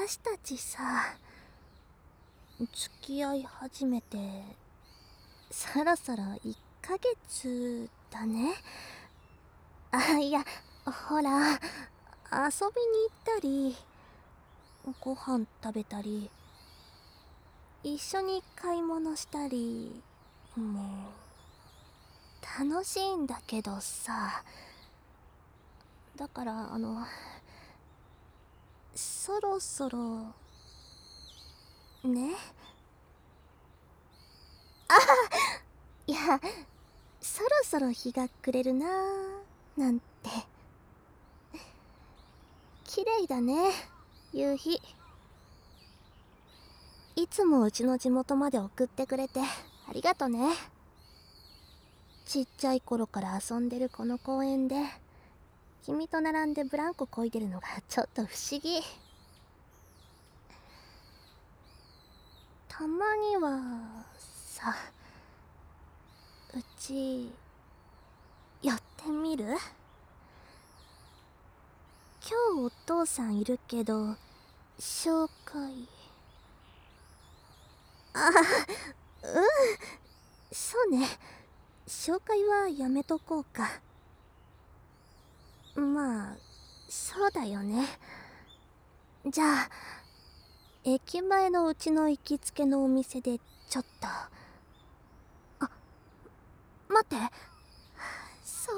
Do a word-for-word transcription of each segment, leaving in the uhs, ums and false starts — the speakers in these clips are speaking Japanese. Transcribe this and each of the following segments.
私たちさ、付き合い始めてそろそろいっかげつだね。あ、いや、ほら、遊びに行ったりご飯食べたり一緒に買い物したり、もう楽しいんだけどさ。だからあのそろそろね。あいや、そろそろ日が暮れるなーなんて。綺麗だね、夕日。いつもうちの地元まで送ってくれてありがとね。ちっちゃい頃から遊んでるこの公園で君と並んでブランコ漕いでるのがちょっと不思議。たまにはさ、うち寄ってみる？今日お父さんいるけど紹介。あ、うん、そうね、紹介はやめとこうか。まあそうだよね。じゃあ駅前のうちの行きつけのお店でちょっと。あ、待って、そう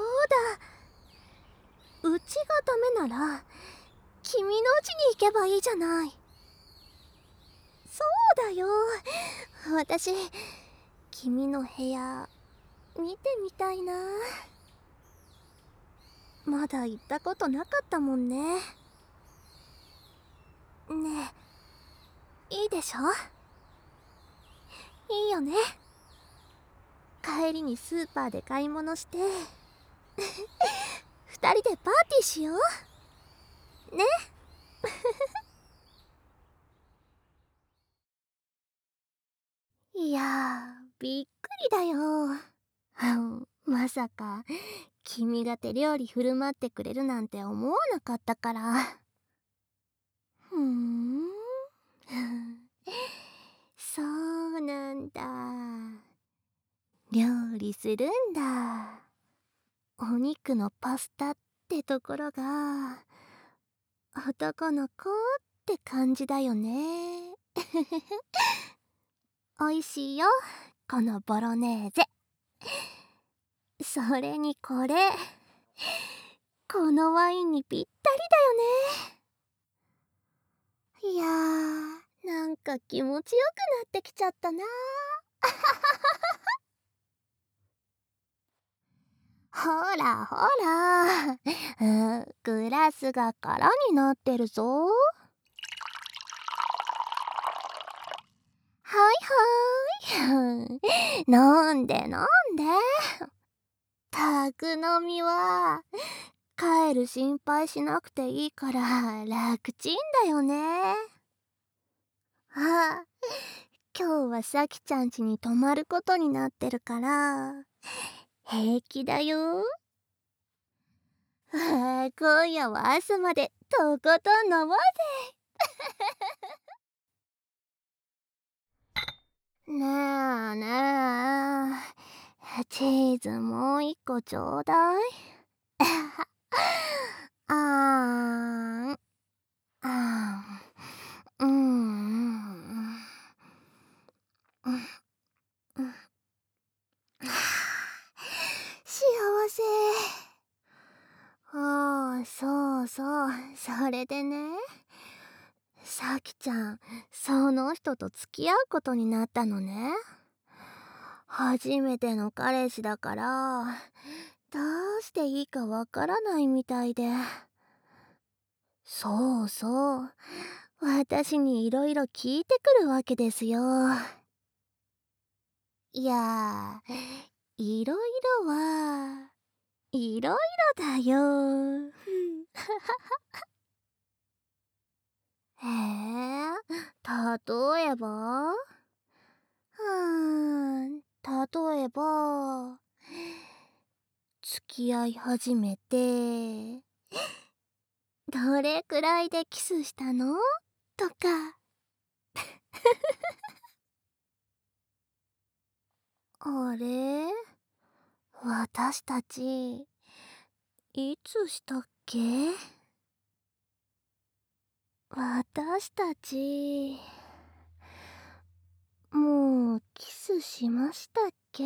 だ、うちがダメなら君のうちに行けばいいじゃない。そうだよ、私君の部屋見てみたいな。まだ行ったことなかったもんね。ねえ、いいでしょ？いいよね。帰りにスーパーで買い物して二人でパーティーしようね。いやー、びっくりだよ。まさか君が手料理振る舞ってくれるなんて思わなかったから。ふーんそうなんだ、料理するんだ。お肉のパスタってところが男の子って感じだよね。おいしいよ、このボロネーゼ。それにこれ、このワインにぴったりだよね。いやー、なんか気持ちよくなってきちゃったな。ほらほら、うん、グラスが空になってるぞ。はいはい、飲んで飲んで。宅飲みは帰る心配しなくていいから楽ちんだよね。あ、今日はさきちゃん家に泊まることになってるから平気だよ。あ、今夜は朝までとことん飲もうぜ。ねえねえ、チーズもう一個ちょうだい。あーん、あーん、うん、うん、うん、幸せ。ああ、そうそう、それでね、さきちゃんその人と付き合うことになったのね。初めての彼氏だからどうしていいかわからないみたいで。そうそう、私にいろいろ聞いてくるわけですよ。いや、いろいろはいろいろだよ。へえ、例えば？うーん、例えば、付き合い始めてどれくらいでキスしたの？ とか。あれ、私たちいつしたっけ？私たちもうキスしましたっけ？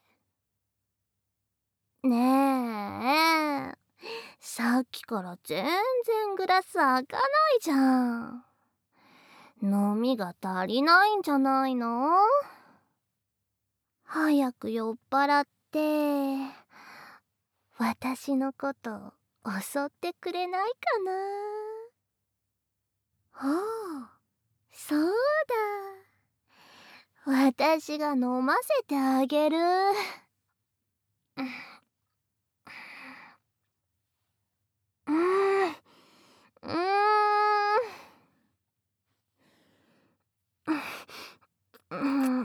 ねえ、さっきから全然グラス開かないじゃん。飲みが足りないんじゃないの？早く酔っ払って私のこと襲ってくれないかな。ああ、そうだ、私が飲ませてあげる。うーん、うーん、うん、うん、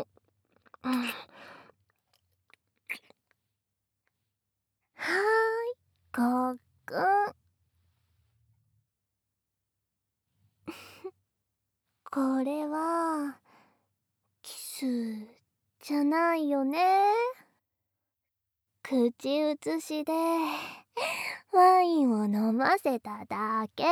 はーい、ごっくん。これはキスじゃないよね。口移しでワインを飲ませただけ。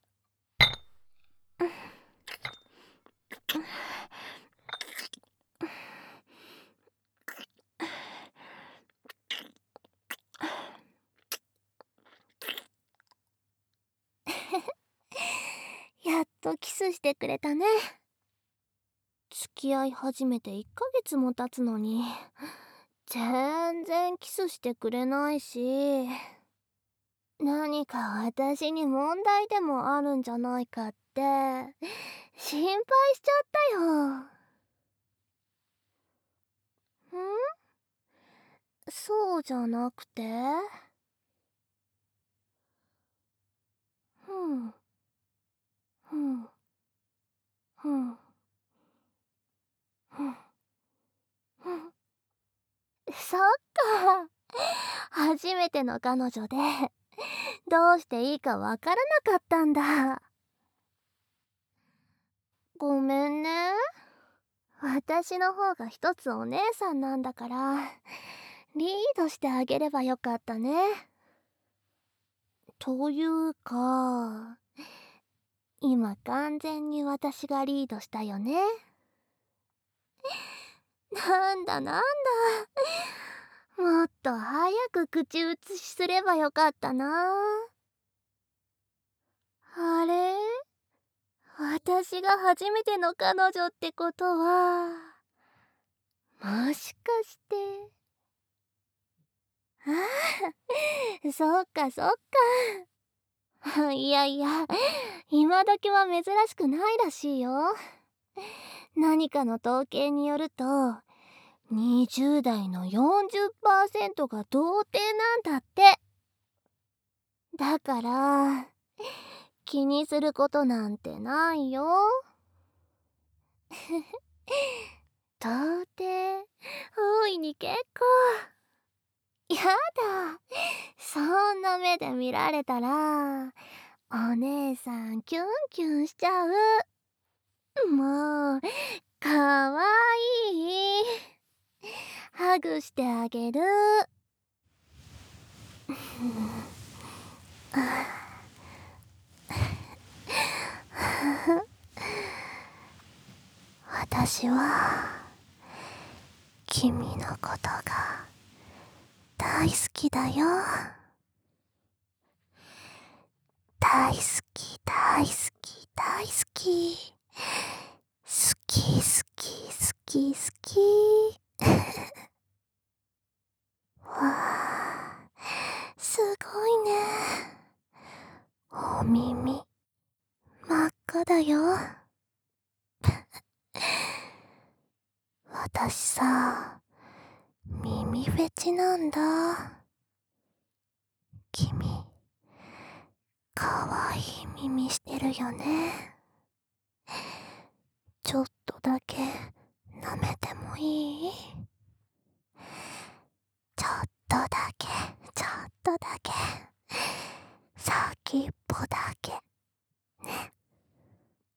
やっとキスしてくれたね。付き合い始めていっかげつも経つのに全然キスしてくれないし、何か私に問題でもあるんじゃないかって心配しちゃったよ。ん？そうじゃなくて？ふんふんふんふんふん。そっか、初めての彼女でどうしていいかわからなかったんだ。ごめんね。私の方が一つお姉さんなんだからリードしてあげればよかったね。というか、今完全に私がリードしたよね。なんだなんだ、もっと早く口移しすればよかったな。あれ、私が初めての彼女ってことは、もしかして。ああ、そっかそっか。いやいや、今時は珍しくないらしいよ。何かの統計によるとにじゅう代の よんじゅっパーセント が童貞なんだって。だから気にすることなんてないよ。童貞大いに結構。やだ、そんな目で見られたらお姉さんキュンキュンしちゃう。もうかわいい、ハグしてあげる。私は君のことが大好きだよ。大好き大好き大好き、好き好き好き好き。わあ、すごいね。お耳真っ赤だよ。私さ、耳フェチなんだ。君かわいい耳してるよね。ちょっとだけ舐めてもいい？ちょっとだけ、ちょっとだけ、先っぽだけね。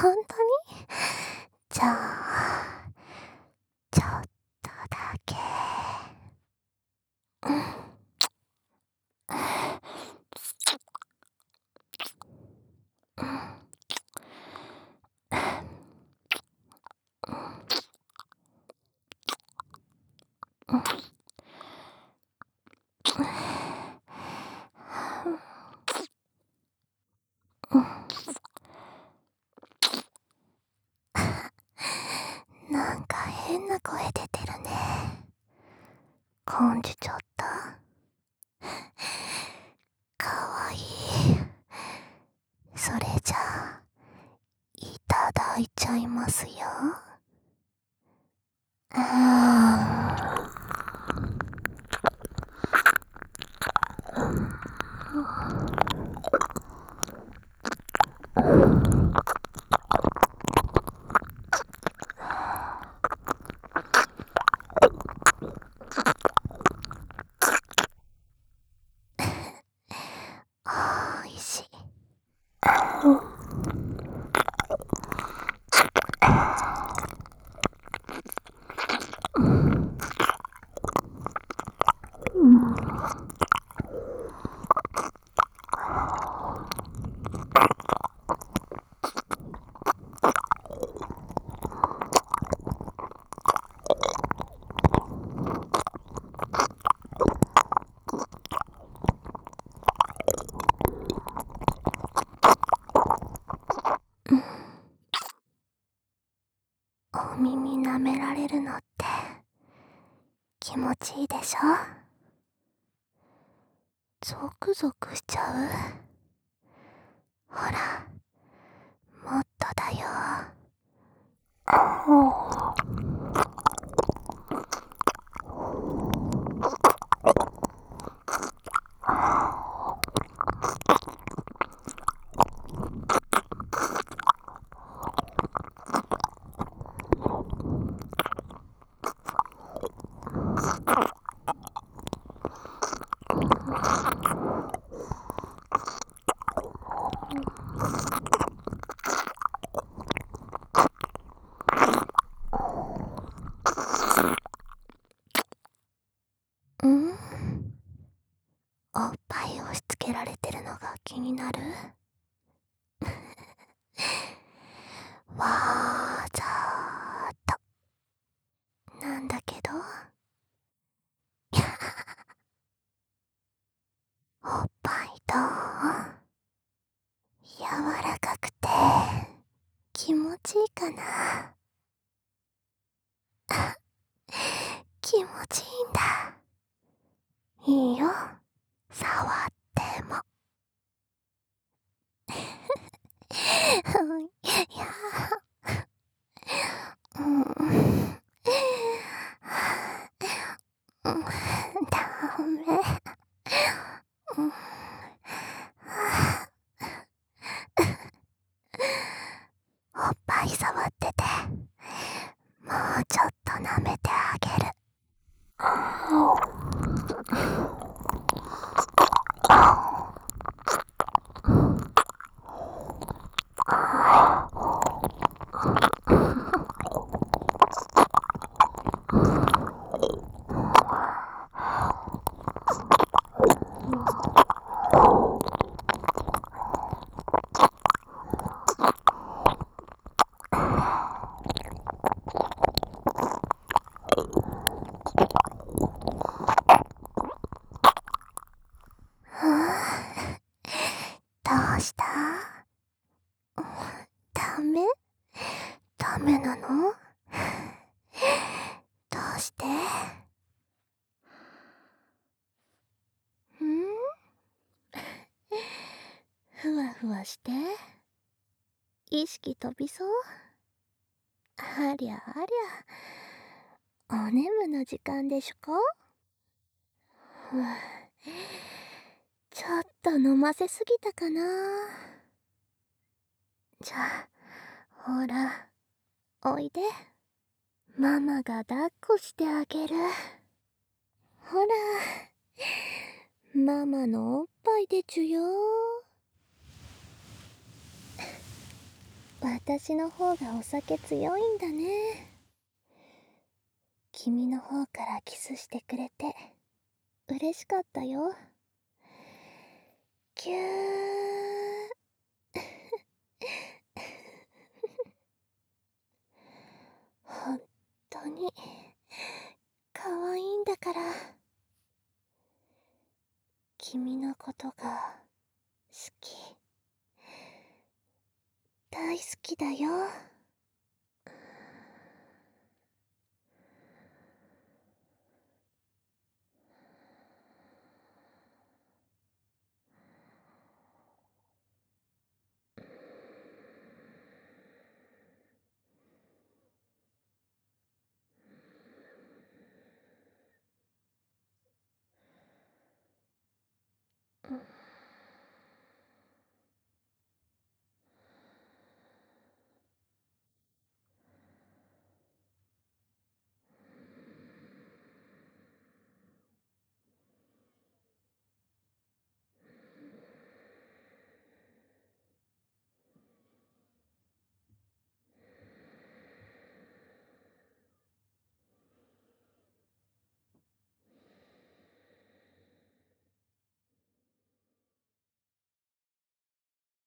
本当に？じゃあ、ちょっとだけ。うん。なんか変な声出てるね。感じちゃった？かわいい。それじゃあ、いただいちゃいますよ。うーん。おいしい。お耳舐められるのって気持ちいいでしょ？ゾクゾクしちゃう？ほら、もっとだよ。うん？おっぱい押し付けられてるのが気になる？わざーっとなんだけど。おっぱいどう？柔らかくて気持ちいいかな？気持ちいいんだ。いいよ、触っても。いやー、うん、うん、ダメ。うん、おっぱい触ってて、もうちょっと舐めてあげる。どうした？ダメ？ダメなの？どうして？ん？ふわふわして意識飛びそう？ありゃありゃ、お眠の時間でしゅか？ふぅ、ちょっと飲ませすぎたかな。じゃあ、ほら、おいで。ママが抱っこしてあげる。ほら、ママのおっぱいでちゅよ。 私の方がお酒強いんだね。君の方からキスしてくれて嬉しかったよ。キュー。本当に可愛いんだから。君のことが好き、大好きだよ。うん。